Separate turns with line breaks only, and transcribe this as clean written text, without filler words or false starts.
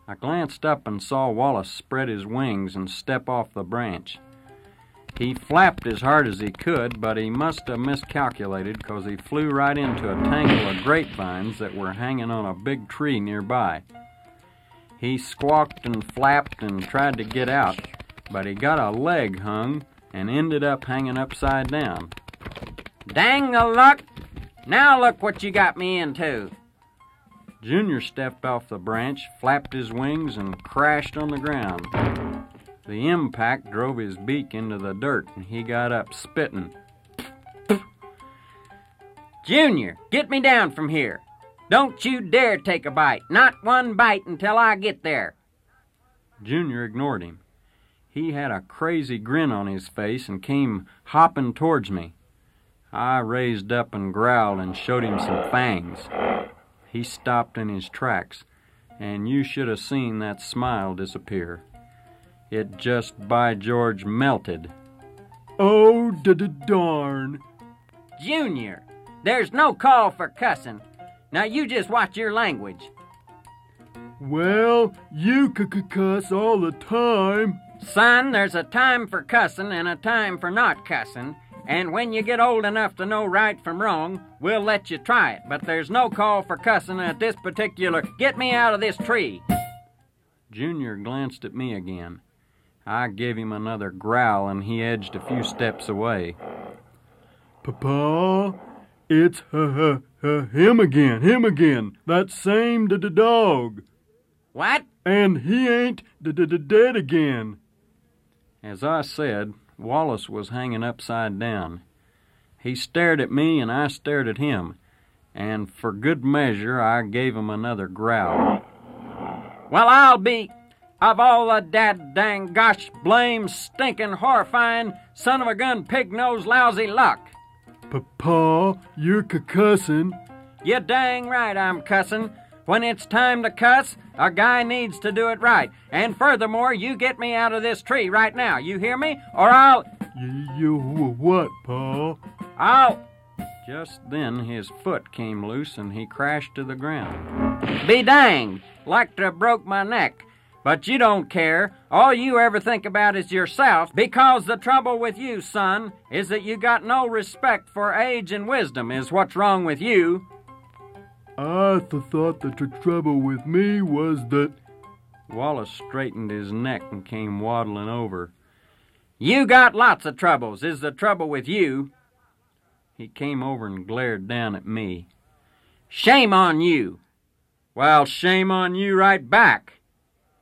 I glanced up and saw Wallace spread his wings and step off the branch. He flapped as hard as he could, but he must have miscalculated because he flew right into a tangle of grapevines that were hanging on a big tree nearby. He squawked and flapped and tried to get out, but he got a leg hung and ended up hanging upside down.
Dang-a-luck! Now look what you got me into.
Junior stepped off the branch, flapped his wings, and crashed on the ground. The impact drove his beak into the dirt, and he got up spitting.
Junior, get me down from here. Don't you dare take a bite. Not one bite until I get there.
Junior ignored him. He had a crazy grin on his face and came hopping towards me. I raised up and growled and showed him some fangs. He stopped in his tracks, and you should have seen that smile disappear. It just, by George, melted.
Oh, darn.
Junior, there's no call for cussing. Now you just watch your language.
Well, you cuss all the time.
Son, there's a time for cussing and a time for not cussing, and when you get old enough to know right from wrong, we'll let you try it, but there's no call for cussing at this particular... Get me out of this tree!
Junior glanced at me again. I gave him another growl, and he edged a few steps away.
Papa, it's him again, that same dog.
What?
And he ain't dead again.
As I said, Wallace was hanging upside down. He stared at me, and I stared at him, and for good measure, I gave him another growl.
Well, I'll be... Of all the dang gosh blame stinking horrifying son of a gun pig nose lousy luck.
Papa, you're cussing.
You dang right I'm cussing. When it's time to cuss, a guy needs to do it right. And furthermore, you get me out of this tree right now. You hear me? Or I'll...
You what, Pa?
I'll...
Just then his foot came loose and he crashed to the ground.
Be danged. Like to have broke my neck. But you don't care. All you ever think about is yourself, because the trouble with you, son, is that you got no respect for age and wisdom is what's wrong with you.
I thought the trouble with me was that...
Wallace straightened his neck and came waddling over.
You got lots of troubles, is the trouble with you.
He came over and glared down at me.
Shame on you.
Well, shame on you right back.